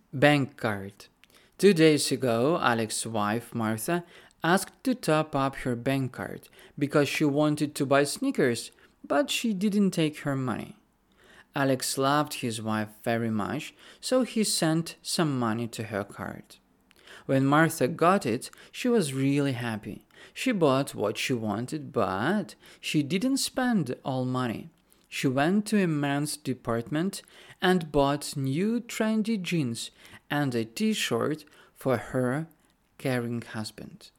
Bank card. 2 days ago, Alex's wife, Martha, asked to top up her bank card because she wanted to buy sneakers, but she didn't take her money. Alex loved his wife very much, so he sent some money to her card. When Martha got it, she was really happy. She bought what she wanted, but she didn't spend all money. She went to a men's department and bought new trendy jeans and a t-shirt for her caring husband.